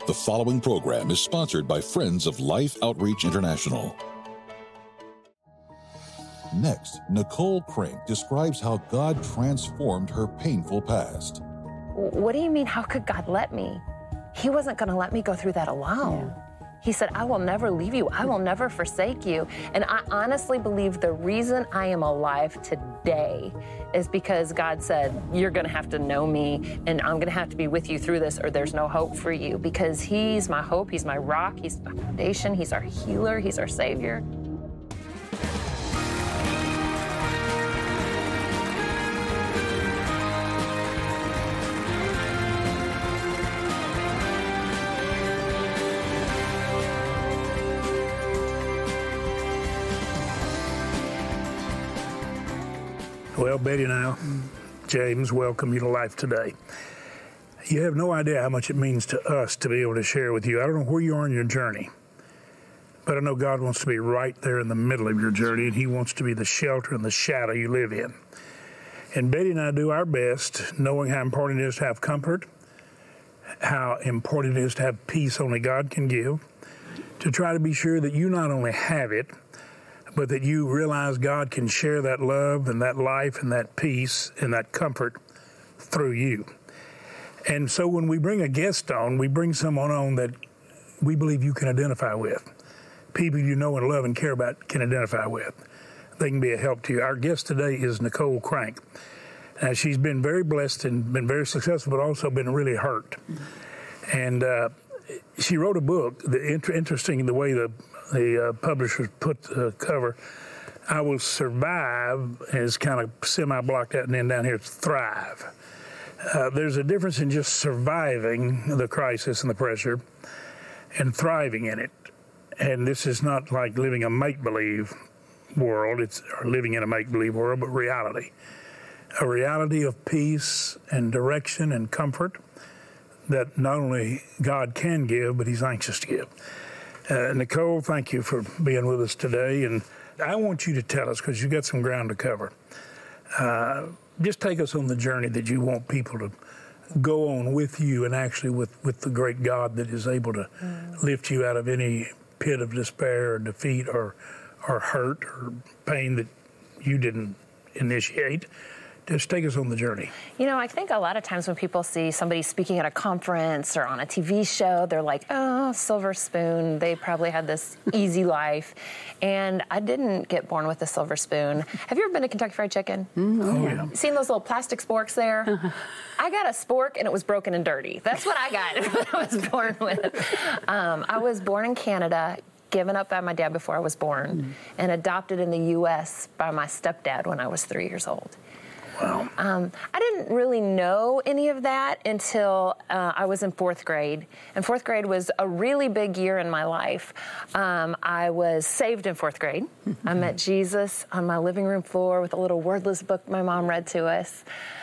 The following program is sponsored by Friends of Life Outreach International. Next, Nicole Crank describes how God transformed her painful past. What do you mean, how could God let me? He wasn't going to let me go through that alone. Yeah. He said, I will never leave you. I will never forsake you. And I honestly believe the reason I am alive today is because God said, you're going to have to know me, and I'm going to have to be with you through this, or there's no hope for you. Because He's my hope, He's my rock, He's my foundation, He's our healer, He's our Savior. Well, Betty and I, James, welcome you to Life Today. You have no idea how much it means to us to be able to share with you. I don't know where you are in your journey, but I know God wants to be right there in the middle of your journey, and He wants to be the shelter and the shadow you live in. And Betty and I do our best, knowing how important it is to have comfort, how important it is to have peace only God can give, to try to be sure that you not only have it, but that you realize God can share that love and that life and that peace and that comfort through you. And so when we bring a guest on, we bring someone on that we believe you can identify with. People you know and love and care about can identify with. They can be a help to you. Our guest today is Nicole Crank. She's been very blessed and been very successful, but also been really hurt. And she wrote a book, interesting the way the publishers put the cover. I Will Survive is kind of semi-blocked out, and then down here it's Thrive. There's a difference in just surviving the crisis and the pressure and thriving in it. And this is not like living a make-believe world, it's living in a make-believe world, but reality. A reality of peace and direction and comfort that not only God can give, but He's anxious to give. Nicole, thank you for being with us today. And I want you to tell us, because you've got some ground to cover, just take us on the journey that you want people to go on with you, and actually with the great God that is able to lift you out of any pit of despair or defeat or hurt or pain that you didn't initiate. Just take us on the journey. You know, I think a lot of times when people see somebody speaking at a conference or on a TV show, they're like, oh, silver spoon. They probably had this easy life. And I didn't get born with a silver spoon. Have you ever been to Kentucky Fried Chicken? Oh, yeah. Seen those little plastic sporks there? I got a spork, and it was broken and dirty. That's what I got when I was born with. I was born in Canada, given up by my dad before I was born, and adopted in the U.S. by my stepdad when I was 3 years old. Wow. I didn't really know any of that until I was in fourth grade. And fourth grade was a really big year in my life. I was saved in fourth grade. I met Jesus on my living room floor with a little wordless book my mom read to us.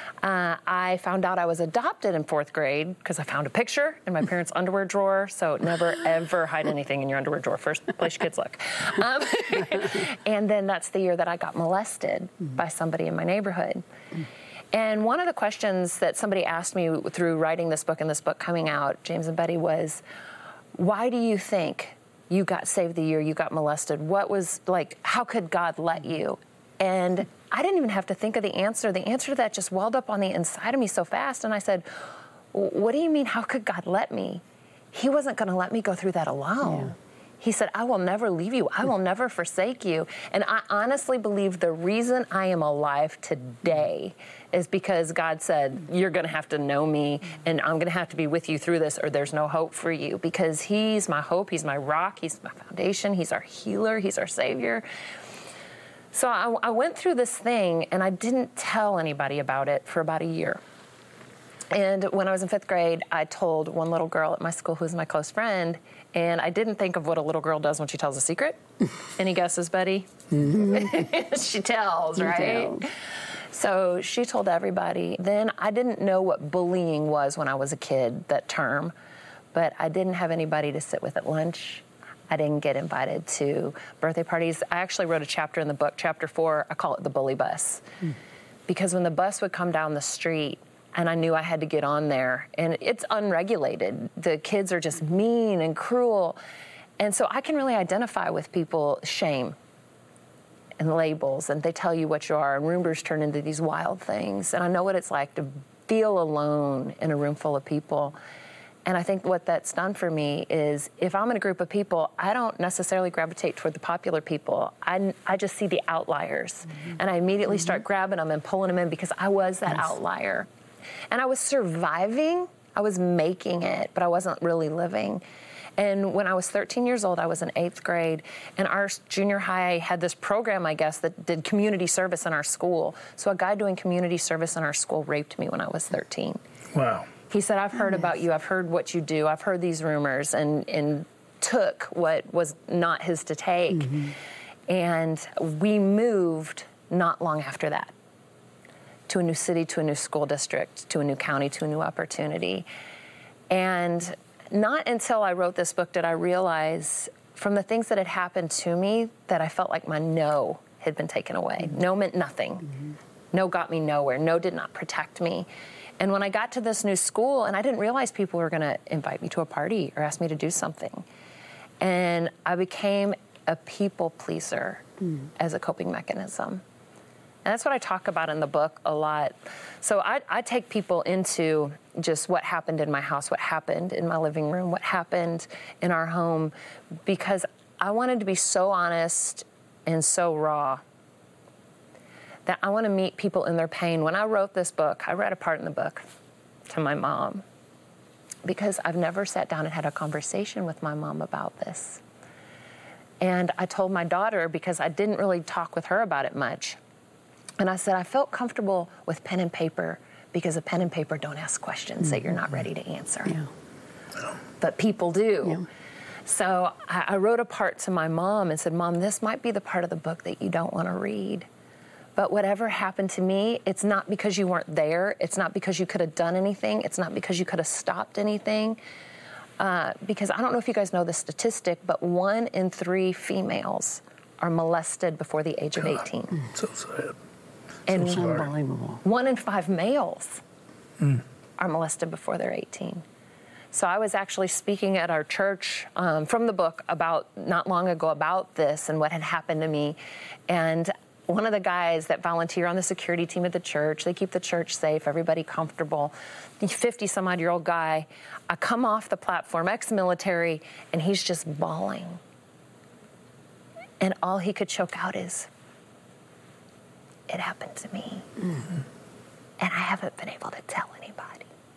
I found out I was adopted in fourth grade because I found a picture in my parents' underwear drawer. So never, ever hide anything in your underwear drawer. First place your kids look. And then that's the year that I got molested by somebody in my neighborhood. And one of the questions that somebody asked me through writing this book and this book coming out, James and Betty, was, why do you think you got saved the year you got molested? What was, like, how could God let you? And I didn't even have to think of the answer. The answer to that just welled up on the inside of me so fast. And I said, what do you mean, how could God let me? He wasn't going to let me go through that alone. Yeah. He said, I will never leave you. I will never forsake you. And I honestly believe the reason I am alive today is because God said, you're going to have to know me, and I'm going to have to be with you through this, or there's no hope for you. Because He's my hope, He's my rock, He's my foundation, He's our healer, He's our Savior. So I went through this thing, and I didn't tell anybody about it for about a year. And when I was in fifth grade, I told one little girl at my school who's my close friend, and I didn't think of what a little girl does when she tells a secret. Any guesses, Betty? She tells, right? So she told everybody. Then I didn't know what bullying was when I was a kid, that term, but I didn't have anybody to sit with at lunch. I didn't get invited to birthday parties. I actually wrote a chapter in the book, chapter 4, I call it the bully bus. Because when the bus would come down the street, And I knew I had to get on there. And it's unregulated. The kids are just mean and cruel. And so I can really identify with people's shame and labels, and they tell you what you are, and rumors turn into these wild things. And I know what it's like to feel alone in a room full of people. And I think what that's done for me is if I'm in a group of people, I don't necessarily gravitate toward the popular people. I just see the outliers. And I immediately start grabbing them and pulling them in because I was that outlier. And I was surviving. I was making it, but I wasn't really living. And when I was 13 years old, I was in 8th grade, and our junior high had this program, I guess, that did community service in our school. So a guy doing community service in our school raped me when I was 13. Wow. He said, I've heard about you, I've heard what you do, I've heard these rumors, and took what was not his to take. And we moved not long after that to a new city, to a new school district, to a new county, to a new opportunity. And not until I wrote this book did I realize from the things that had happened to me that I felt like my no had been taken away. No meant nothing. No got me nowhere. No did not protect me. And when I got to this new school, and I didn't realize people were going to invite me to a party or ask me to do something. And I became a people pleaser as a coping mechanism. And that's what I talk about in the book a lot. So I take people into just what happened in my house, what happened in my living room, what happened in our home, because I wanted to be so honest and so raw that I want to meet people in their pain. When I wrote this book, I read a part in the book to my mom because I've never sat down and had a conversation with my mom about this. And I told my daughter, because I didn't really talk with her about it much, and I said, I felt comfortable with pen and paper because a pen and paper don't ask questions that you're not ready to answer. But people do. So I wrote a part to my mom and said, Mom, this might be the part of the book that you don't want to read. But whatever happened to me, it's not because you weren't there. It's not because you could have done anything. It's not because you could have stopped anything. Because I don't know if you guys know the statistic, but 1 in 3 females are molested before the age of 18. So sad. And so Unbelievable. 1 in 5 males are molested before they're 18. So I was actually speaking at our church from the book about not long ago about this and what had happened to me. And one of the guys that volunteer on the security team at the church, they keep the church safe, everybody comfortable, 50-some-odd-year-old guy, I come off the platform, ex-military, and he's just bawling. And all he could choke out is, it happened to me. And I haven't been able to tell anybody.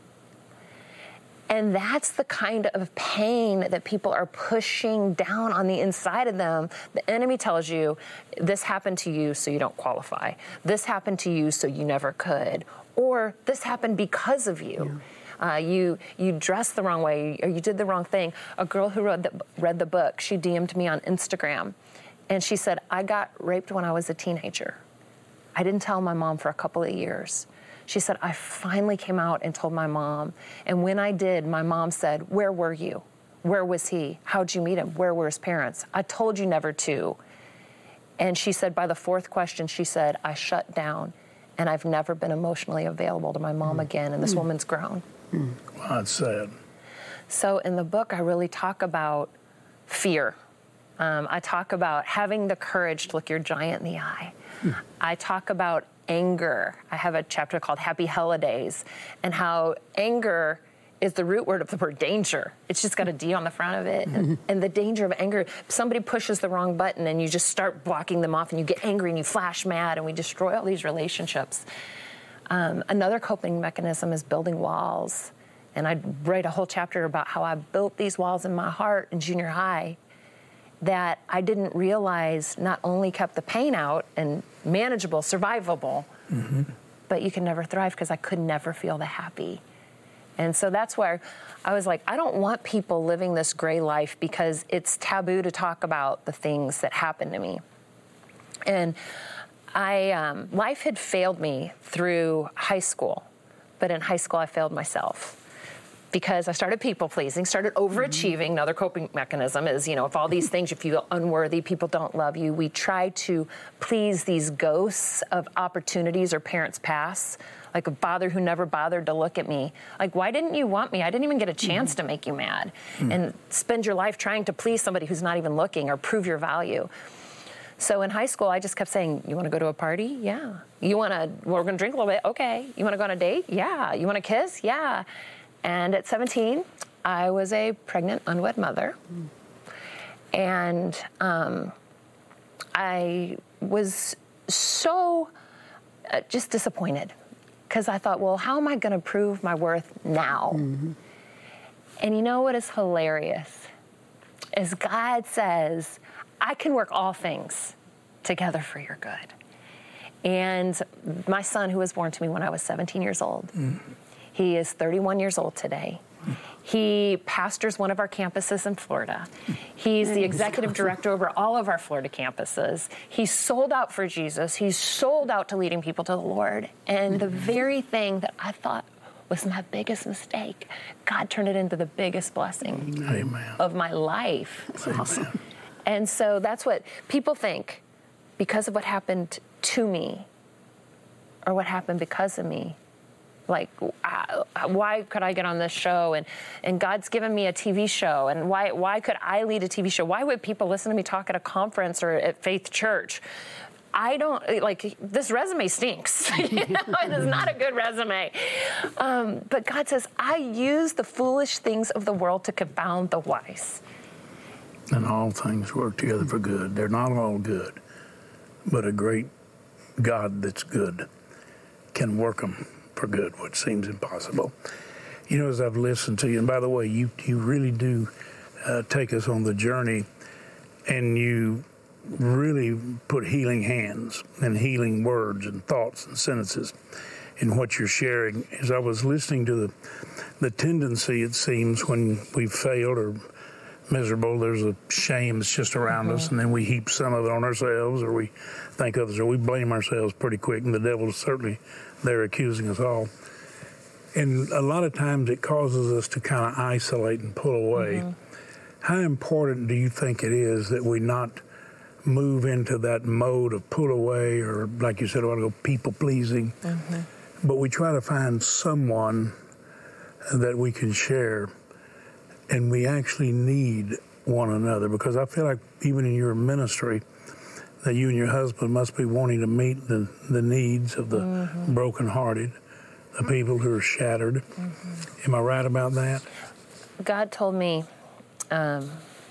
And that's the kind of pain that people are pushing down on the inside of them. The enemy tells you, this happened to you, so you don't qualify. This happened to you, so you never could. Or this happened because of you. You dressed the wrong way, or you did the wrong thing. A girl who read the book, she DM'd me on Instagram. And she said, I got raped when I was a teenager. I didn't tell my mom for a couple of years. She said, I finally came out and told my mom. And when I did, my mom said, where were you? Where was he? How'd you meet him? Where were his parents? I told you never to. And she said, by the 4th question, she said, I shut down and I've never been emotionally available to my mom again. And this woman's grown. Wow, that's sad. So in the book, I really talk about fear. I talk about having the courage to look your giant in the eye. I talk about anger. I have a chapter called Happy Holidays, and how anger is the root word of the word danger. It's just got a D on the front of it. And the danger of anger, somebody pushes the wrong button and you just start blocking them off and you get angry and you flash mad and we destroy all these relationships. Another coping mechanism is building walls. And I write a whole chapter about how I built these walls in my heart in junior high that I didn't realize not only kept the pain out and manageable, survivable, but you can never thrive because I could never feel the happy. And so that's where I was like, I don't want people living this gray life because it's taboo to talk about the things that happened to me. And life had failed me through high school, but in high school I failed myself. Because I started people-pleasing, started overachieving. Another coping mechanism is, if all these things, you feel unworthy, people don't love you. We try to please these ghosts of opportunities or parents' past like a father who never bothered to look at me. Like, why didn't you want me? I didn't even get a chance to make you mad. And spend your life trying to please somebody who's not even looking or prove your value. So in high school, I just kept saying, you want to go to a party? Yeah. We're going to drink a little bit? Okay. You want to go on a date? Yeah. You want to kiss? Yeah. And at 17, I was a pregnant, unwed mother. And I was so just disappointed because I thought, well, how am I going to prove my worth now? And you know what is hilarious is God says, I can work all things together for your good. And my son, who was born to me when I was 17 years old, he is 31 years old today. He pastors one of our campuses in Florida. He's the executive director over all of our Florida campuses. He's sold out for Jesus. He's sold out to leading people to the Lord. And the very thing that I thought was my biggest mistake, God turned it into the biggest blessing of my life. That's awesome. And so that's what people think because of what happened to me or what happened because of me. Like, why could I get on this show? And God's given me a TV show. And why could I lead a TV show? Why would people listen to me talk at a conference or at Faith Church? I don't, like, this resume stinks. You know, it is not a good resume. But God says, I use the foolish things of the world to confound the wise. And all things work together for good. They're not all good, but a great God that's good can work them for good, which seems impossible. You know, as I've listened to you, and by the way, you really do take us on the journey, and you really put healing hands and healing words and thoughts and sentences in what you're sharing. As I was listening to the tendency, it seems, when we've failed or miserable, there's a shame that's just around us, and then we heap some of it on ourselves, or we think others, or we blame ourselves pretty quick, and the devil's certainly there accusing us all. And a lot of times it causes us to kind of isolate and pull away. How important do you think it is that we not move into that mode of pull away, or like you said a while ago, people pleasing, but we try to find someone that we can share? And we actually need one another, because I feel like even in your ministry that you and your husband must be wanting to meet the needs of the brokenhearted, the people who are shattered. Am I right about that? God told me that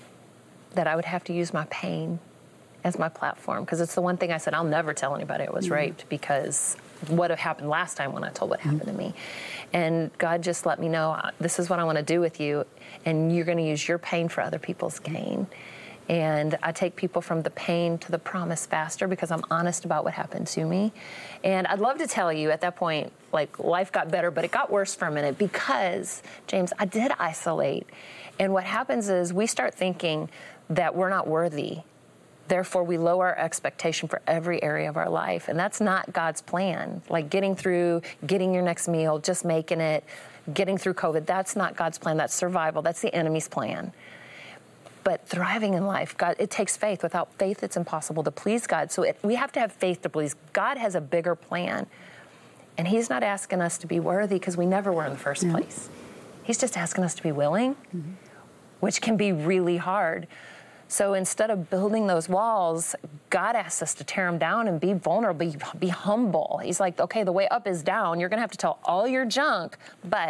I would have to use my pain as my platform, because it's the one thing I said, I'll never tell anybody I was raped, because what happened last time when I told what happened to me. And God just let me know, this is what I want to do with you, and you're going to use your pain for other people's gain. And I take people from the pain to the promise faster because I'm honest about what happened to me. And I'd love to tell you at that point, like, life got better, but it got worse for a minute because, James, I did isolate. And what happens is we start thinking that we're not worthy. Therefore, we lower our expectation for every area of our life. And that's not God's plan. Like getting through, getting your next meal, just making it, getting through COVID, that's not God's plan. That's survival. That's the enemy's plan. But thriving in life, God, it takes faith. Without faith, it's impossible to please God. So we have to have faith to please. God has a bigger plan. And he's not asking us to be worthy because we never were in the first place. He's just asking us to be willing, which can be really hard. So instead of building those walls, God asks us to tear them down and be vulnerable, be humble. He's like, okay, the way up is down. You're going to have to tell all your junk,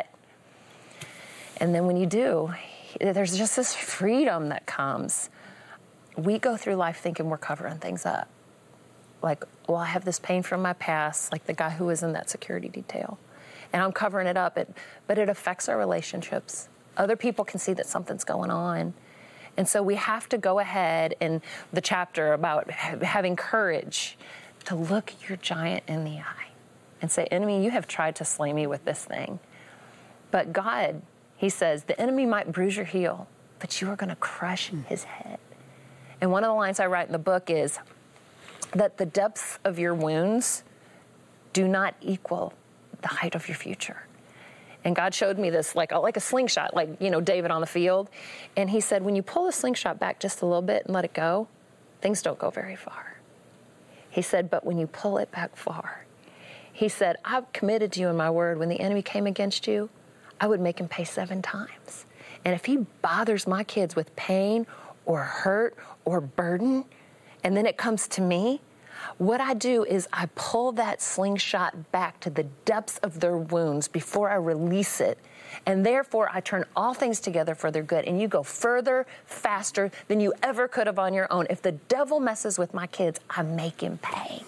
and then when you do, there's just this freedom that comes. We go through life thinking we're covering things up. Like, well, I have this pain from my past, like the guy who was in that security detail, and I'm covering it up, but it affects our relationships. Other people can see that something's going on. And so we have to go ahead in the chapter about having courage to look your giant in the eye and say, enemy, you have tried to slay me with this thing. But God, he says, the enemy might bruise your heel, but you are going to crush his head. And one of the lines I write in the book is that the depths of your wounds do not equal the height of your future. And God showed me this like a slingshot, like, you know, David on the field. And he said, when you pull the slingshot back just a little bit and let it go, things don't go very far. He said, but when you pull it back far, He said, I've committed to you in my word. When the enemy came against you, I would make him pay 7 times. And if he bothers my kids with pain or hurt or burden, and then it comes to me, what I do is I pull that slingshot back to the depths of their wounds before I release it. And therefore, I turn all things together for their good. And you go further, faster than you ever could have on your own. If the devil messes with my kids, I make him pay.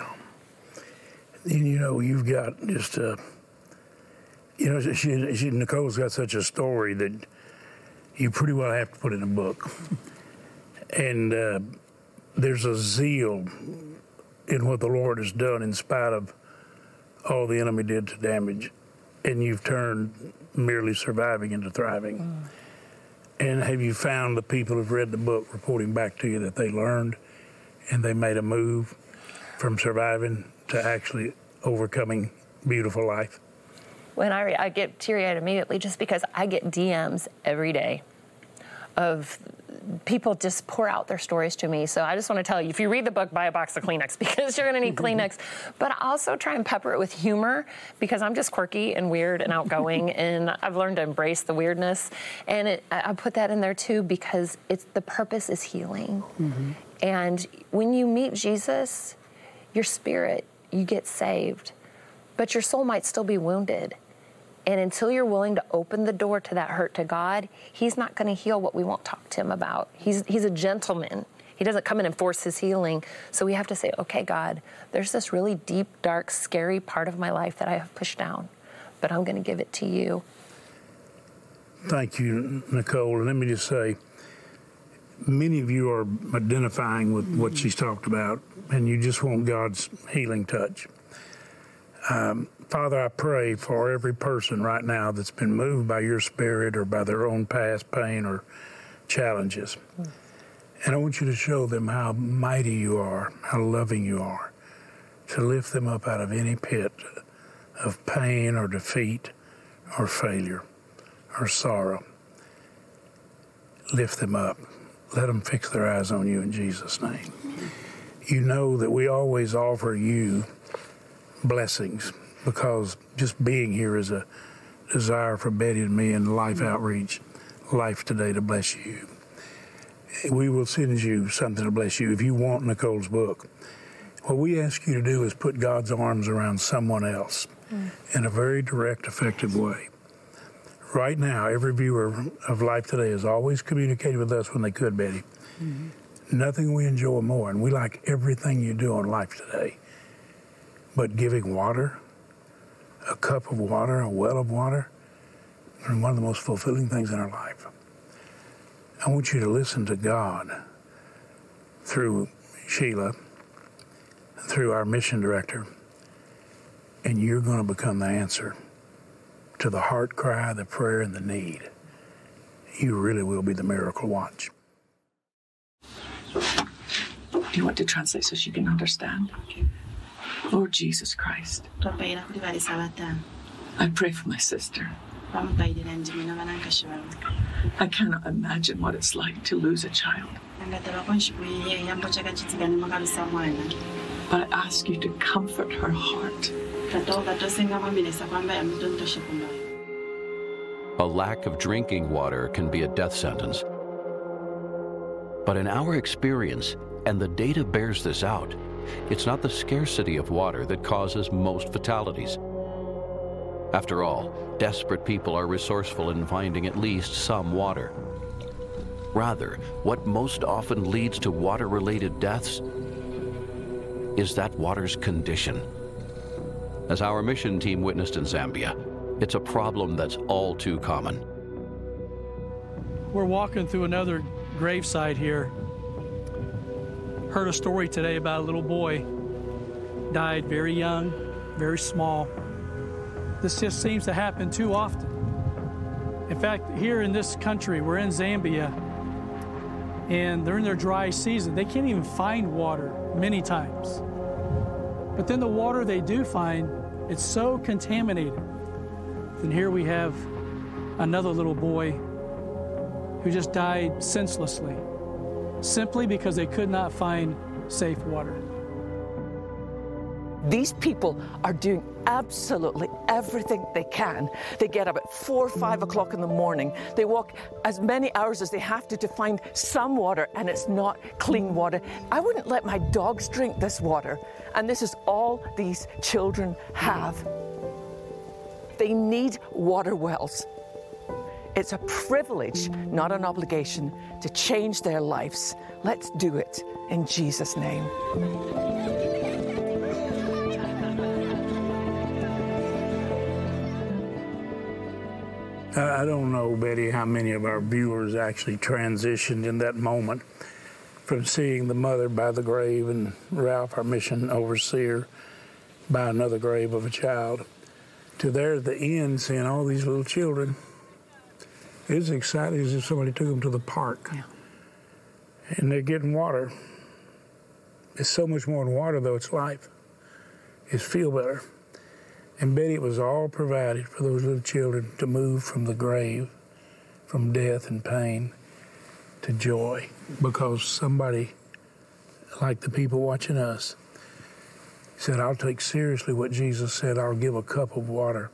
And you've got just Nicole's got such a story that you pretty well have to put in a book. And there's a zeal in what the Lord has done in spite of all the enemy did to damage. And you've turned merely surviving into thriving. And have you found the people who've read the book reporting back to you that they learned and they made a move from surviving to actually overcoming beautiful life? When I get teary-eyed immediately just because I get DMs every day of people just pour out their stories to me. So I just want to tell you, if you read the book, buy a box of Kleenex because you're going to need Kleenex. But I also try and pepper it with humor because I'm just quirky and weird and outgoing, and I've learned to embrace the weirdness. And I put that in there too because the purpose is healing. And when you meet Jesus, your spirit, you get saved, but your soul might still be wounded. And until you're willing to open the door to that hurt to God, he's not going to heal what we won't talk to him about. He's a gentleman. He doesn't come in and force his healing. So we have to say, okay, God, there's this really deep, dark, scary part of my life that I have pushed down, but I'm going to give it to you. Thank you, Nicole. And let me just say, many of you are identifying with what she's talked about, and you just want God's healing touch. Father, I pray for every person right now that's been moved by your spirit or by their own past pain or challenges. And I want you to show them how mighty you are, how loving you are, to lift them up out of any pit of pain or defeat or failure or sorrow. Lift them up. Let them fix their eyes on you in Jesus' name. You know that we always offer you blessings, because just being here is a desire for Betty and me and Life Outreach, Life Today, to bless you. We will send you something to bless you if you want Nicole's book. What we ask you to do is put God's arms around someone else in a very direct, effective way. Right now, every viewer of Life Today has always communicated with us when they could, Betty. Nothing we enjoy more, and we like everything you do on Life Today. But giving water, a cup of water, a well of water, is one of the most fulfilling things in our life. I want you to listen to God through Sheila, through our mission director, and you're going to become the answer to the heart cry, the prayer, and the need. You really will be the miracle watch. Do you want to translate so she can understand? Lord Jesus Christ, I pray for my sister. I cannot imagine what it's like to lose a child. But I ask you to comfort her heart. A lack of drinking water can be a death sentence. But in our experience, and the data bears this out, it's not the scarcity of water that causes most fatalities. After all, desperate people are resourceful in finding at least some water. Rather, what most often leads to water-related deaths is that water's condition. As our mission team witnessed in Zambia, it's a problem that's all too common. We're walking through another gravesite here. Heard a story today about a little boy. Died very young, very small. This just seems to happen too often. In fact, here in this country, we're in Zambia, and they're in their dry season. They can't even find water many times. But then the water they do find, it's so contaminated. And here we have another little boy who just died senselessly, simply because they could not find safe water. These people are doing absolutely everything they can. They get up at 4 or 5 o'clock in the morning. They walk as many hours as they have to find some water, and it's not clean water. I wouldn't let my dogs drink this water, and this is all these children have. They need water wells. It's a privilege, not an obligation, to change their lives. Let's do it in Jesus' name. I don't know, Betty, how many of our viewers actually transitioned in that moment from seeing the mother by the grave and Ralph, our mission overseer, by another grave of a child, to there at the end seeing all these little children. It's exciting as if somebody took them to the park. Yeah. And they're getting water. It's so much more than water, though. It's life. It's feel better. And Betty, it was all provided for those little children to move from the grave, from death and pain, to joy, because somebody, like the people watching us, said, I'll take seriously what Jesus said, I'll give a cup of water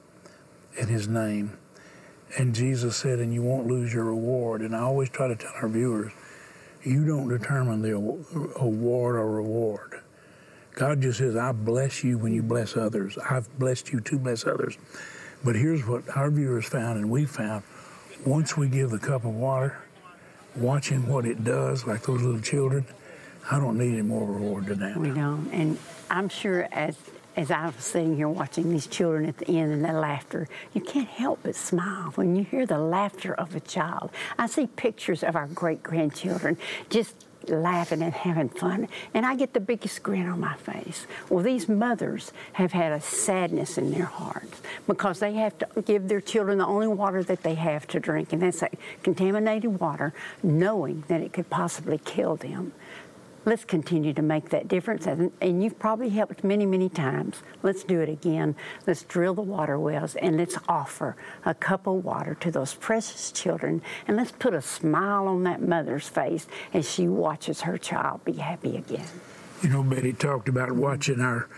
in his name. And Jesus said, and you won't lose your reward. And I always try to tell our viewers, you don't determine the award or reward. God just says, I bless you when you bless others. I've blessed you to bless others. But here's what our viewers found and we found. Once we give the cup of water, watching what it does, like those little children, I don't need any more reward than that. We don't. And I'm sure as I was sitting here watching these children at the end and their laughter, you can't help but smile when you hear the laughter of a child. I see pictures of our great-grandchildren just laughing and having fun, and I get the biggest grin on my face. Well, these mothers have had a sadness in their hearts because they have to give their children the only water that they have to drink, and that's contaminated water, knowing that it could possibly kill them. Let's continue to make that difference, and you've probably helped many, many times. Let's do it again. Let's drill the water wells, and let's offer a cup of water to those precious children, and let's put a smile on that mother's face as she watches her child be happy again. You know, Betty talked about watching our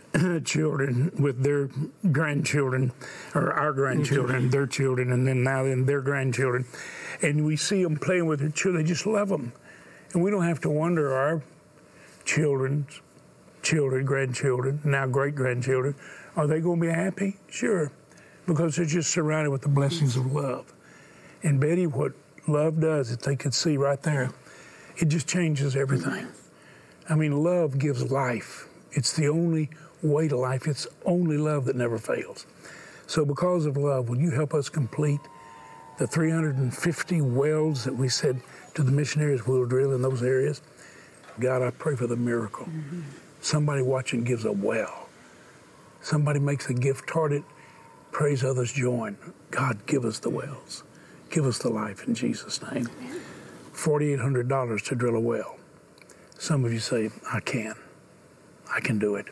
children with their grandchildren, or our grandchildren, their children, and then now their grandchildren, and we see them playing with their children. They just love them. And we don't have to wonder, our children's children, grandchildren, now great-grandchildren, are they going to be happy? Sure, because they're just surrounded with the blessings of love. And Betty, what love does, if they could see right there, it just changes everything. I mean, love gives life. It's the only way to life. It's only love that never fails. So because of love, will you help us complete the 350 wells that we said to the missionaries we'll drill in those areas? God, I pray for the miracle. Mm-hmm. Somebody watching gives a well. Somebody makes a gift toward it, prays others join. God, give us the wells. Give us the life in Jesus' name. $4,800 to drill a well. Some of you say, I can do it.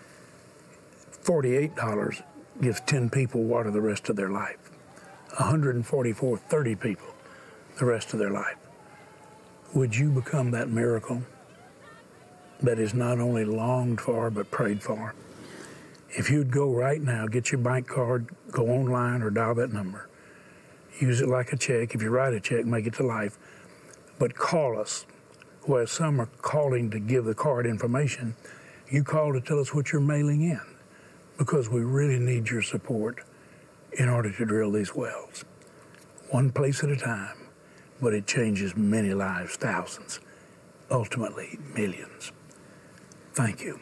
$48 gives 10 people water the rest of their life. 144, 30 people the rest of their life. Would you become that miracle that is not only longed for but prayed for? If you'd go right now, get your bank card, go online or dial that number. Use it like a check. If you write a check, make it to life. But call us. Whereas some are calling to give the card information, you call to tell us what you're mailing in, because we really need your support in order to drill these wells. One place at a time, but it changes many lives, thousands, ultimately millions. Thank you.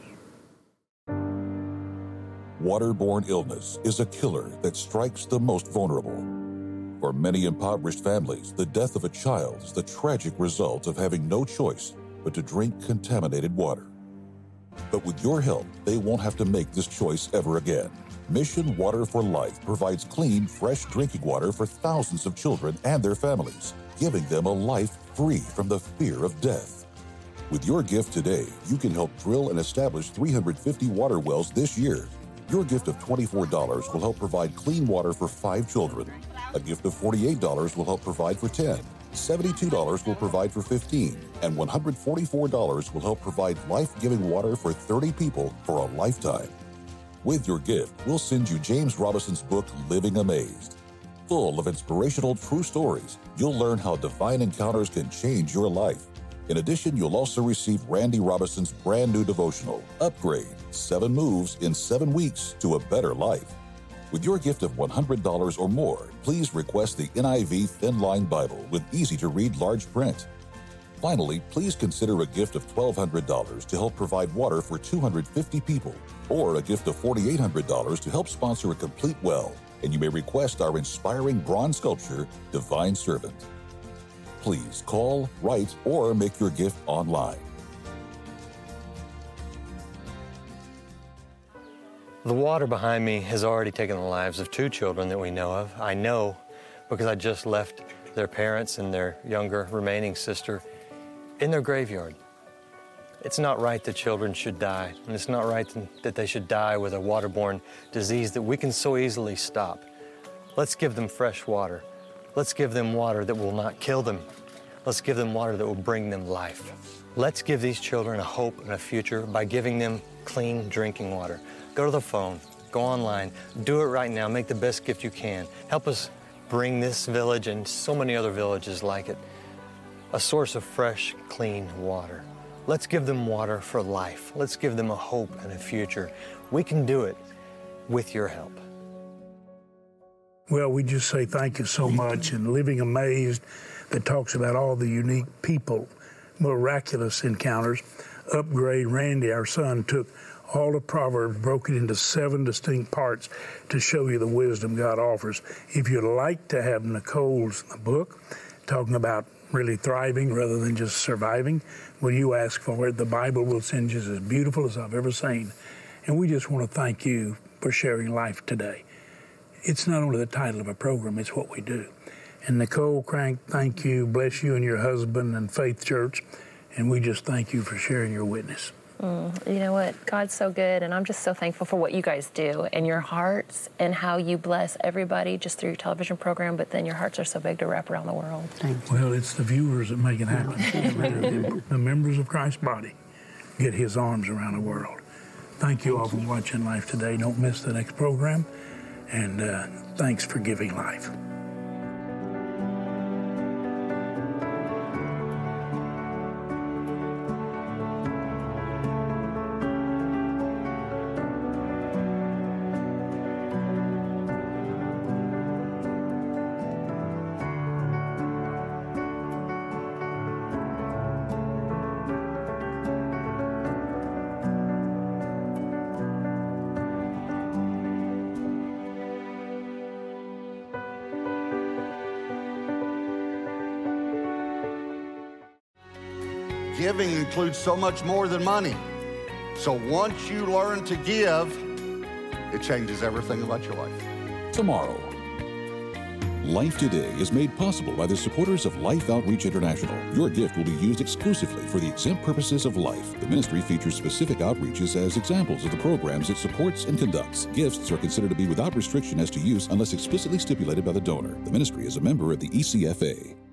Waterborne illness is a killer that strikes the most vulnerable. For many impoverished families, the death of a child is the tragic result of having no choice but to drink contaminated water. But with your help, they won't have to make this choice ever again. Mission Water for Life provides clean, fresh drinking water for thousands of children and their families, giving them a life free from the fear of death. With your gift today, you can help drill and establish 350 water wells this year. Your gift of $24 will help provide clean water for 5 children. A gift of $48 will help provide for 10. $72 will provide for 15, and $144 will help provide life-giving water for 30 people for a lifetime. With your gift, we'll send you James Robinson's book, Living Amazed. Full of inspirational true stories, you'll learn how divine encounters can change your life. In addition, you'll also receive Randy Robinson's brand new devotional, Upgrade, 7 Moves in 7 Weeks to a Better Life. With your gift of $100 or more, please request the NIV Thin Line Bible with easy-to-read large print. Finally, please consider a gift of $1,200 to help provide water for 250 people, or a gift of $4,800 to help sponsor a complete well, and you may request our inspiring bronze sculpture, Divine Servant. Please call, write, or make your gift online. The water behind me has already taken the lives of 2 children that we know of. I know because I just left their parents and their younger remaining sister in their graveyard. It's not right that children should die, and it's not right that they should die with a waterborne disease that we can so easily stop. Let's give them fresh water. Let's give them water that will not kill them. Let's give them water that will bring them life. Let's give these children a hope and a future by giving them clean drinking water. Go to the phone, go online, do it right now, make the best gift you can. Help us bring this village and so many other villages like it a source of fresh, clean water. Let's give them water for life. Let's give them a hope and a future. We can do it with your help. Well, we just say thank you so much. And Living Amazed, that talks about all the unique people, miraculous encounters. Upgrade, Randy, our son, took all the Proverbs, broke it into 7 distinct parts to show you the wisdom God offers. If you'd like to have Nicole's book, talking about really thriving rather than just surviving, when you ask for it, the Bible will send you as beautiful as I've ever seen. And we just want to thank you for sharing life today. It's not only the title of a program, it's what we do. And Nicole Crank, thank you. Bless you and your husband and Faith Church. And we just thank you for sharing your witness. You know what? God's so good, and I'm just so thankful for what you guys do and your hearts and how you bless everybody just through your television program, but then your hearts are so big to wrap around the world. Well, it's the viewers that make it happen. The members of Christ's body get his arms around the world. Thank you all for watching Life Today. Don't miss the next program, and thanks for giving life. Giving includes so much more than money. So once you learn to give, it changes everything about your life. Tomorrow. Life Today is made possible by the supporters of Life Outreach International. Your gift will be used exclusively for the exempt purposes of life. The ministry features specific outreaches as examples of the programs it supports and conducts. Gifts are considered to be without restriction as to use unless explicitly stipulated by the donor. The ministry is a member of the ECFA.